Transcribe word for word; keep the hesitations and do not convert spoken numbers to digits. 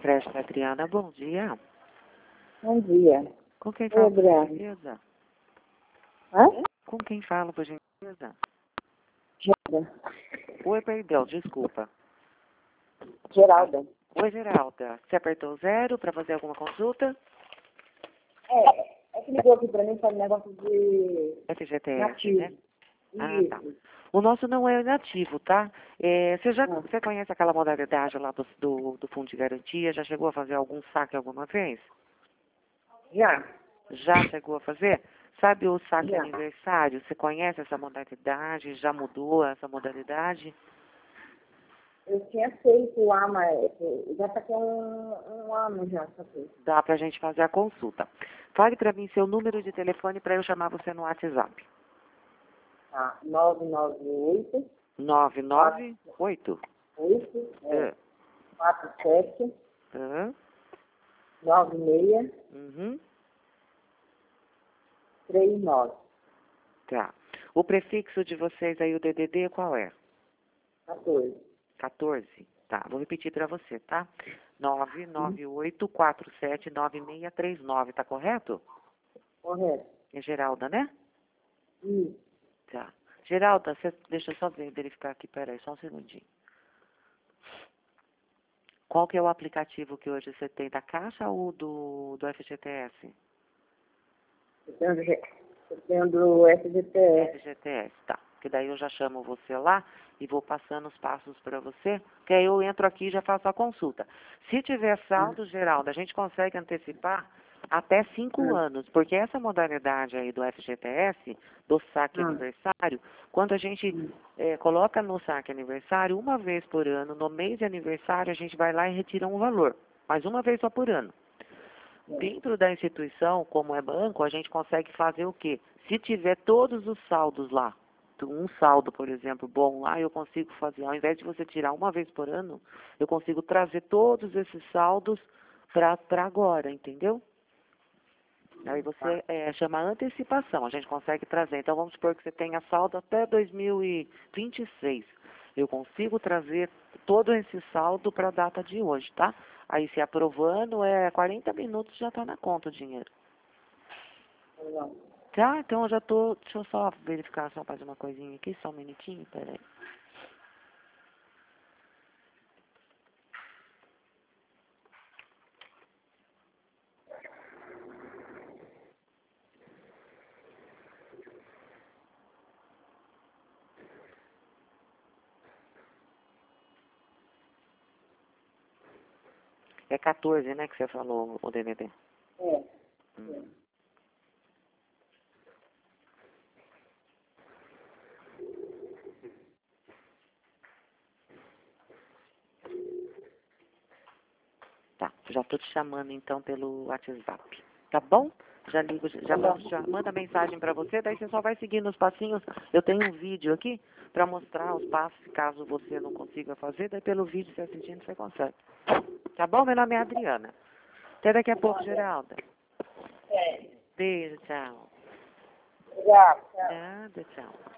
Creche Adriana, bom dia. Bom dia. Com quem Oi, falo, por Adriana. gentileza? Hã? Com quem falo, por gentileza? Geralda. Oi, perdão, desculpa. Geralda. Oi, Geralda. Você apertou zero para fazer alguma consulta? É, é que ligou aqui pra mim para negócio de F G T S, nativo. né? Ah, Isso. tá. O nosso não é inativo, tá? É, você já Ah. você conhece aquela modalidade lá do, do, do Fundo de Garantia? Já chegou a fazer algum saque alguma vez? Já. Já chegou a fazer? Sabe o saque Já. aniversário? Você conhece essa modalidade? Já mudou essa modalidade? Eu tinha feito lá, mas já tá com um, um ano já, só que. Dá pra gente fazer a consulta. Fale pra mim seu número de telefone para eu chamar você no WhatsApp. Tá. nove nove oito, nove nove oito. oito, é, Ah, quatro sete, ah, nove seis, uhum, três nove. tá. O prefixo de vocês aí, o D D D, qual é? quatorze. quatorze. Tá, vou repetir para você, tá? nove nove oito quatro sete nove seis três nove, tá correto? Correto. É Geralda, né? Isso. Tá. Geralda, você, deixa eu só ver, verificar aqui, peraí, só um segundinho. Qual que é o aplicativo que hoje você tem, da Caixa ou do, do F G T S? Eu tenho, G- eu tenho do S G T S. F G T S, tá. Que daí eu já chamo você lá e vou passando os passos para você, que aí eu entro aqui e já faço a consulta. Se tiver saldo, Geraldo, a gente consegue antecipar até cinco Ah. anos, porque essa modalidade aí do F G T S, do saque Ah. aniversário, quando a gente Hum. eh, coloca no saque aniversário, uma vez por ano, no mês de aniversário, a gente vai lá e retira um valor, mas uma vez só por ano. Dentro da instituição, como é banco, a gente consegue fazer o quê? Se tiver todos os saldos lá, um saldo, por exemplo, bom lá, eu consigo fazer, ao invés de você tirar uma vez por ano, eu consigo trazer todos esses saldos para agora, entendeu? Aí você é, chama antecipação, a gente consegue trazer. Então vamos supor que você tenha saldo até dois mil e vinte e seis. Eu consigo trazer todo esse saldo para a data de hoje, tá? Aí se aprovando, é quarenta minutos já está na conta o dinheiro. Não. Tá? Então eu já tô. Deixa eu só verificar, só fazer uma coisinha aqui, só um minutinho, peraí. É quatorze, né, que você falou, o D D D? É. Hum. Tá, já tô te chamando então pelo WhatsApp. Tá bom? Já ligo, já, mando, já manda mensagem para você, daí você só vai seguindo os passinhos. Eu tenho um vídeo aqui para mostrar os passos, caso você não consiga fazer, daí pelo vídeo você assistindo você consegue. Tá bom? Meu nome é Adriana. Até daqui a pouco, Geralda. É. Beijo, tchau. Já. Nada, tchau.